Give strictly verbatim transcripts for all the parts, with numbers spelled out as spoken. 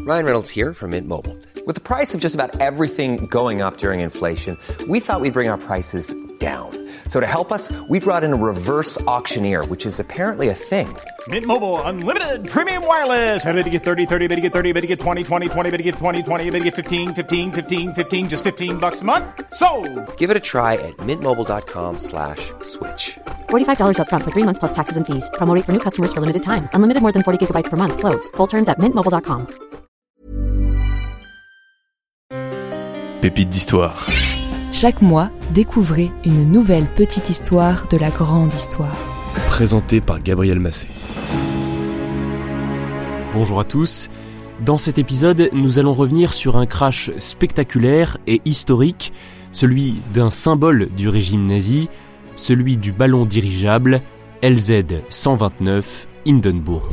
Ryan Reynolds here from Mint Mobile. With the price of just about everything going up during inflation, we thought we'd bring our prices down. So to help us, we brought in a reverse auctioneer, which is apparently a thing. Mint Mobile Unlimited Premium Wireless. How to get thirty, thirty, how to get thirty, how to get twenty, twenty, twenty, how to get twenty, twenty, how to get fifteen, fifteen, fifteen, fifteen, just fifteen bucks a month? Sold! Give it a try at mintmobile.com slash switch. forty-five dollars up front for three months plus taxes and fees. Promo rate for new customers for limited time. Unlimited more than forty gigabytes per month. Slows full terms at mint mobile dot com. Pépites d'histoire. Chaque mois, découvrez une nouvelle petite histoire de la grande histoire. Présentée par Gabriel Massé. Bonjour à tous. Dans cet épisode, nous allons revenir sur un crash spectaculaire et historique, celui d'un symbole du régime nazi, celui du ballon dirigeable L Z cent vingt-neuf Hindenburg.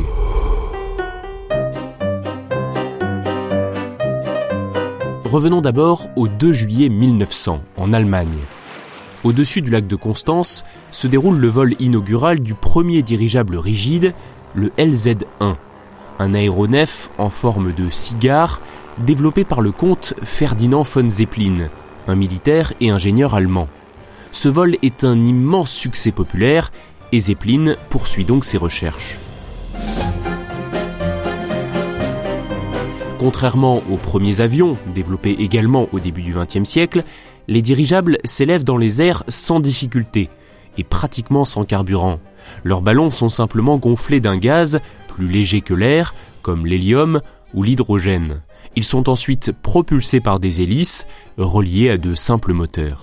Revenons d'abord au deux juillet mille neuf cents, en Allemagne. Au-dessus du lac de Constance se déroule le vol inaugural du premier dirigeable rigide, le L Z un, un aéronef en forme de cigare développé par le comte Ferdinand von Zeppelin, un militaire et ingénieur allemand. Ce vol est un immense succès populaire et Zeppelin poursuit donc ses recherches. Contrairement aux premiers avions, développés également au début du vingtième siècle, les dirigeables s'élèvent dans les airs sans difficulté et pratiquement sans carburant. Leurs ballons sont simplement gonflés d'un gaz plus léger que l'air, comme l'hélium ou l'hydrogène. Ils sont ensuite propulsés par des hélices reliées à de simples moteurs.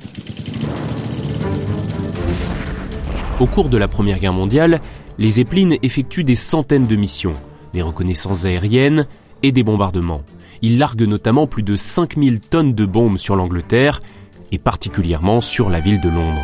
Au cours de la Première Guerre mondiale, les Zeppelin effectuent des centaines de missions, des reconnaissances aériennes et des bombardements. Ils larguent notamment plus de cinq mille tonnes de bombes sur l'Angleterre et particulièrement sur la ville de Londres.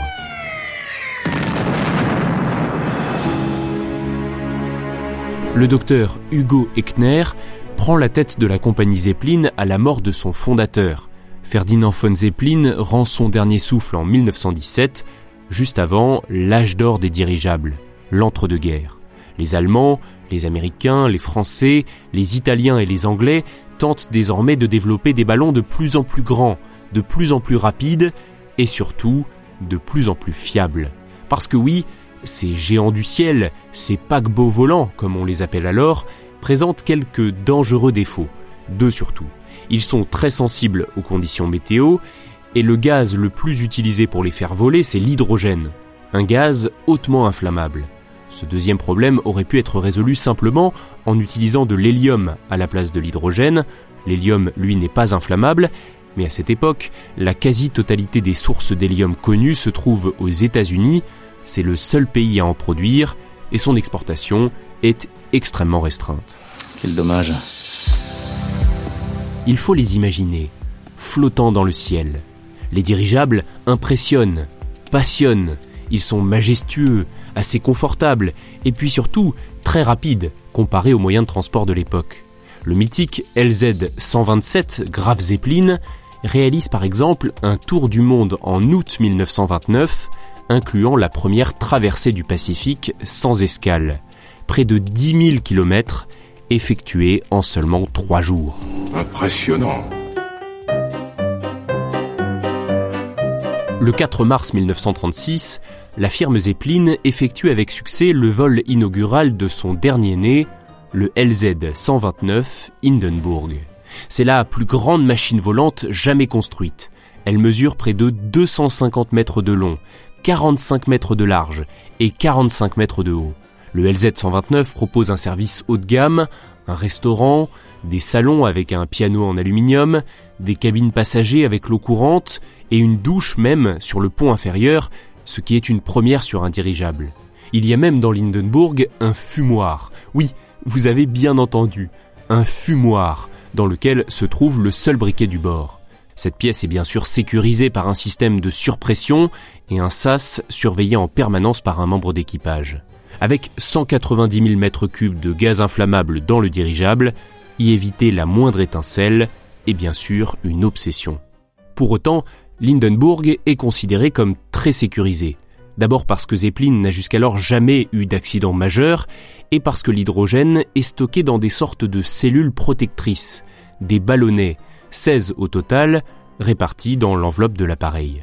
Le docteur Hugo Echner prend la tête de la compagnie Zeppelin à la mort de son fondateur. Ferdinand von Zeppelin rend son dernier souffle en mille neuf cent dix-sept, juste avant l'âge d'or des dirigeables, l'entre-deux-guerres. Les Allemands, les Américains, les Français, les Italiens et les Anglais tentent désormais de développer des ballons de plus en plus grands, de plus en plus rapides et surtout de plus en plus fiables. Parce que oui, ces géants du ciel, ces paquebots volants, comme on les appelle alors, présentent quelques dangereux défauts. Deux surtout. Ils sont très sensibles aux conditions météo et le gaz le plus utilisé pour les faire voler, c'est l'hydrogène, un gaz hautement inflammable. Ce deuxième problème aurait pu être résolu simplement en utilisant de l'hélium à la place de l'hydrogène. L'hélium, lui, n'est pas inflammable, mais à cette époque, la quasi-totalité des sources d'hélium connues se trouve aux États-Unis. C'est le seul pays à en produire et son exportation est extrêmement restreinte. Quel dommage. Il faut les imaginer, flottant dans le ciel. Les dirigeables impressionnent, passionnent. Ils sont majestueux, assez confortables et puis surtout très rapides comparés aux moyens de transport de l'époque. Le mythique L Z cent vingt-sept Graf Zeppelin réalise par exemple un tour du monde en août mille neuf cent vingt-neuf, incluant la première traversée du Pacifique sans escale. Près de dix mille kilomètres effectués en seulement trois jours. Impressionnant. Le quatre mars mille neuf cent trente-six, la firme Zeppelin effectue avec succès le vol inaugural de son dernier-né, le L Z cent vingt-neuf Hindenburg. C'est la plus grande machine volante jamais construite. Elle mesure près de deux cent cinquante mètres de long, quarante-cinq mètres de large et quarante-cinq mètres de haut. Le L Z cent vingt-neuf propose un service haut de gamme, un restaurant, des salons avec un piano en aluminium, des cabines passagers avec l'eau courante et une douche même sur le pont inférieur, ce qui est une première sur un dirigeable. Il y a même dans l'Hindenburg un fumoir. Oui, vous avez bien entendu, un fumoir dans lequel se trouve le seul briquet du bord. Cette pièce est bien sûr sécurisée par un système de surpression et un sas surveillé en permanence par un membre d'équipage. Avec cent quatre-vingt-dix mille mètres cubes de gaz inflammable dans le dirigeable, y éviter la moindre étincelle est bien sûr une obsession. Pour autant, l'Hindenburg est considéré comme très sécurisé. D'abord parce que Zeppelin n'a jusqu'alors jamais eu d'accident majeur et parce que l'hydrogène est stocké dans des sortes de cellules protectrices, des ballonnets, seize au total, répartis dans l'enveloppe de l'appareil.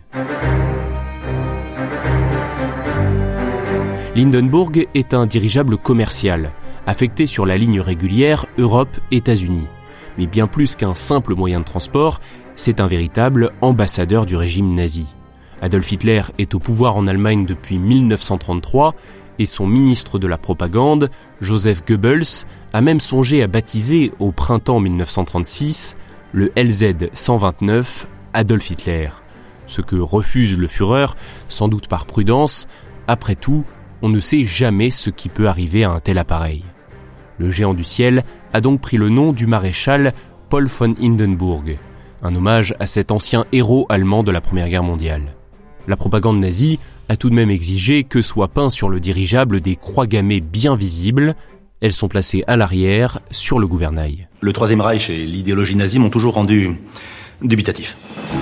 L'Hindenburg est un dirigeable commercial, affecté sur la ligne régulière Europe-États-Unis. Mais bien plus qu'un simple moyen de transport, c'est un véritable ambassadeur du régime nazi. Adolf Hitler est au pouvoir en Allemagne depuis mille neuf cent trente-trois et son ministre de la propagande, Joseph Goebbels, a même songé à baptiser au printemps mille neuf cent trente-six le L Z cent vingt-neuf Adolf Hitler. Ce que refuse le Führer, sans doute par prudence. Après tout, on ne sait jamais ce qui peut arriver à un tel appareil. Le géant du ciel a donc pris le nom du maréchal Paul von Hindenburg, un hommage à cet ancien héros allemand de la Première Guerre mondiale. La propagande nazie a tout de même exigé que soient peints sur le dirigeable des croix gammées bien visibles. Elles sont placées à l'arrière, sur le gouvernail. Le Troisième Reich et l'idéologie nazie m'ont toujours rendu dubitatif.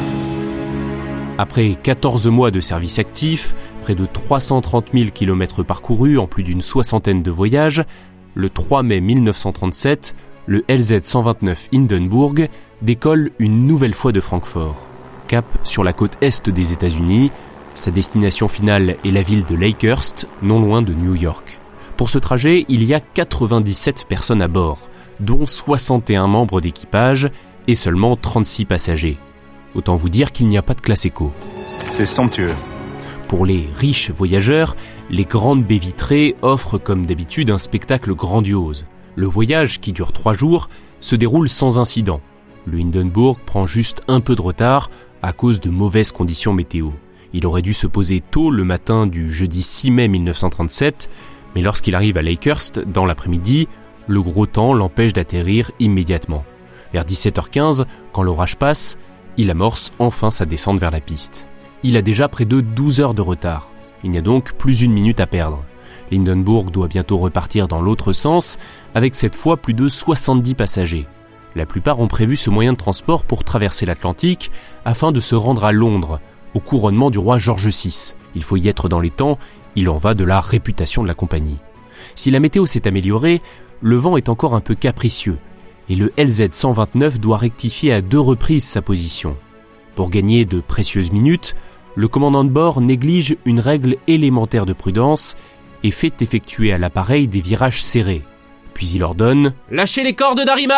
Après quatorze mois de service actif, près de trois cent trente mille kilomètres parcourus en plus d'une soixantaine de voyages, le trois mai mille neuf cent trente-sept, le L Z cent vingt-neuf Hindenburg décolle une nouvelle fois de Francfort. Cap sur la côte est des États-Unis, sa destination finale est la ville de Lakehurst, non loin de New York. Pour ce trajet, il y a quatre-vingt-dix-sept personnes à bord, dont soixante et un membres d'équipage et seulement trente-six passagers. Autant vous dire qu'il n'y a pas de classe éco. C'est somptueux. Pour les riches voyageurs, les grandes baies vitrées offrent comme d'habitude un spectacle grandiose. Le voyage, qui dure trois jours, se déroule sans incident. Le Hindenburg prend juste un peu de retard à cause de mauvaises conditions météo. Il aurait dû se poser tôt le matin du jeudi six mai mille neuf cent trente-sept, mais lorsqu'il arrive à Lakehurst, dans l'après-midi, le gros temps l'empêche d'atterrir immédiatement. Vers dix-sept heures quinze, quand l'orage passe, il amorce enfin sa descente vers la piste. Il a déjà près de douze heures de retard. Il n'y a donc plus une minute à perdre. L'Hindenburg doit bientôt repartir dans l'autre sens, avec cette fois plus de soixante-dix passagers. La plupart ont prévu ce moyen de transport pour traverser l'Atlantique afin de se rendre à Londres, au couronnement du roi George six. Il faut y être dans les temps, il en va de la réputation de la compagnie. Si la météo s'est améliorée, le vent est encore un peu capricieux, et le L Z cent vingt-neuf doit rectifier à deux reprises sa position. Pour gagner de précieuses minutes, le commandant de bord néglige une règle élémentaire de prudence et fait effectuer à l'appareil des virages serrés. Puis il ordonne « Lâchez les cordes d'arrimage !»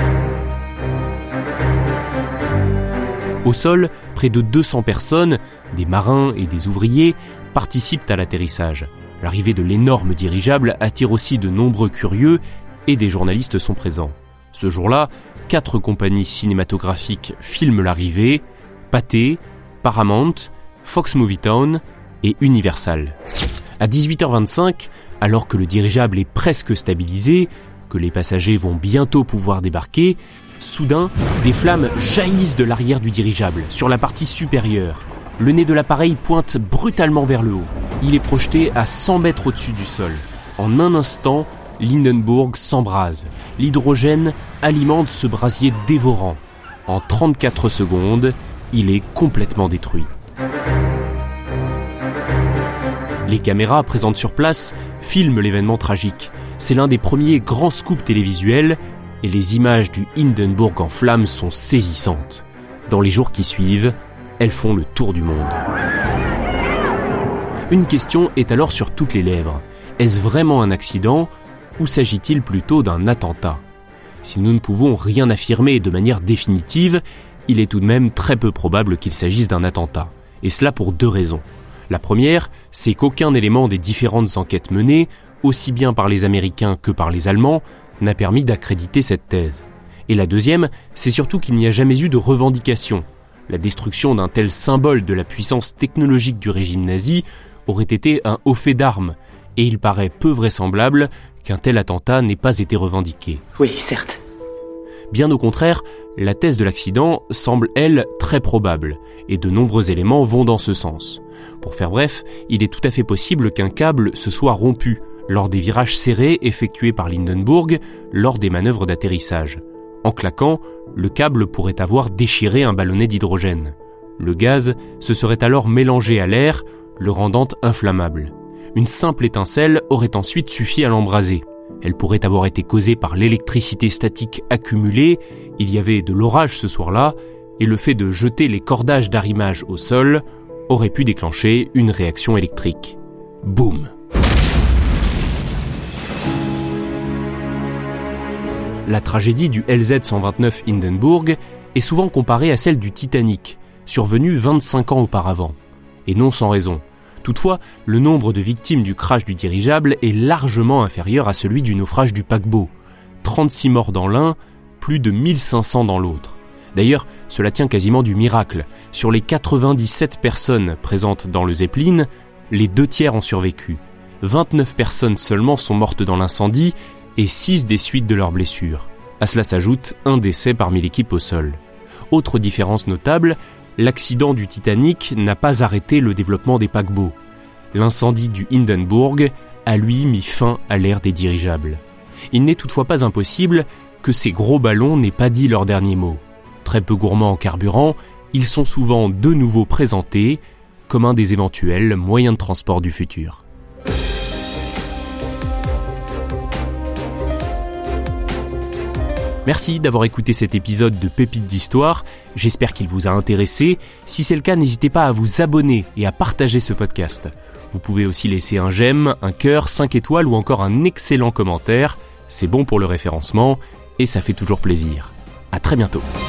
Au sol, près de deux cents personnes, des marins et des ouvriers, participent à l'atterrissage. L'arrivée de l'énorme dirigeable attire aussi de nombreux curieux et des journalistes sont présents. Ce jour-là, quatre compagnies cinématographiques filment l'arrivée, Pathé, Paramount, Fox Movietown et Universal. À dix-huit heures vingt-cinq, alors que le dirigeable est presque stabilisé, que les passagers vont bientôt pouvoir débarquer, soudain, des flammes jaillissent de l'arrière du dirigeable, sur la partie supérieure. Le nez de l'appareil pointe brutalement vers le haut. Il est projeté à cent mètres au-dessus du sol. En un instant, l'Hindenburg s'embrase. L'hydrogène alimente ce brasier dévorant. En trente-quatre secondes, il est complètement détruit. Les caméras présentes sur place filment l'événement tragique. C'est l'un des premiers grands scoops télévisuels et les images du Hindenburg en flammes sont saisissantes. Dans les jours qui suivent, elles font le tour du monde. Une question est alors sur toutes les lèvres. Est-ce vraiment un accident ou s'agit-il plutôt d'un attentat ? Si nous ne pouvons rien affirmer de manière définitive, il est tout de même très peu probable qu'il s'agisse d'un attentat. Et cela pour deux raisons. La première, c'est qu'aucun élément des différentes enquêtes menées, aussi bien par les Américains que par les Allemands, n'a permis d'accréditer cette thèse. Et la deuxième, c'est surtout qu'il n'y a jamais eu de revendication. La destruction d'un tel symbole de la puissance technologique du régime nazi aurait été un haut fait d'armes, et il paraît peu vraisemblable qu'un tel attentat n'ait pas été revendiqué. Oui, certes. Bien au contraire, la thèse de l'accident semble, elle, très probable, et de nombreux éléments vont dans ce sens. Pour faire bref, il est tout à fait possible qu'un câble se soit rompu lors des virages serrés effectués par l'Hindenburg lors des manœuvres d'atterrissage. En claquant, le câble pourrait avoir déchiré un ballonnet d'hydrogène. Le gaz se serait alors mélangé à l'air, le rendant inflammable. Une simple étincelle aurait ensuite suffi à l'embraser. Elle pourrait avoir été causée par l'électricité statique accumulée, il y avait de l'orage ce soir-là, et le fait de jeter les cordages d'arrimage au sol aurait pu déclencher une réaction électrique. Boum! La tragédie du L Z cent vingt-neuf Hindenburg est souvent comparée à celle du Titanic, survenue vingt-cinq ans auparavant. Et non sans raison. Toutefois, le nombre de victimes du crash du dirigeable est largement inférieur à celui du naufrage du paquebot. trente-six morts dans l'un, plus de mille cinq cents dans l'autre. D'ailleurs, cela tient quasiment du miracle. Sur les quatre-vingt-dix-sept personnes présentes dans le Zeppelin, les deux tiers ont survécu. vingt-neuf personnes seulement sont mortes dans l'incendie et six des suites de leurs blessures. À cela s'ajoute un décès parmi l'équipe au sol. Autre différence notable, l'accident du Titanic n'a pas arrêté le développement des paquebots. L'incendie du Hindenburg a lui mis fin à l'ère des dirigeables. Il n'est toutefois pas impossible que ces gros ballons n'aient pas dit leur dernier mot. Très peu gourmands en carburant, ils sont souvent de nouveau présentés comme un des éventuels moyens de transport du futur. Merci d'avoir écouté cet épisode de Pépites d'Histoire, j'espère qu'il vous a intéressé. Si c'est le cas, n'hésitez pas à vous abonner et à partager ce podcast. Vous pouvez aussi laisser un j'aime, un cœur, cinq étoiles ou encore un excellent commentaire. C'est bon pour le référencement et ça fait toujours plaisir. À très bientôt.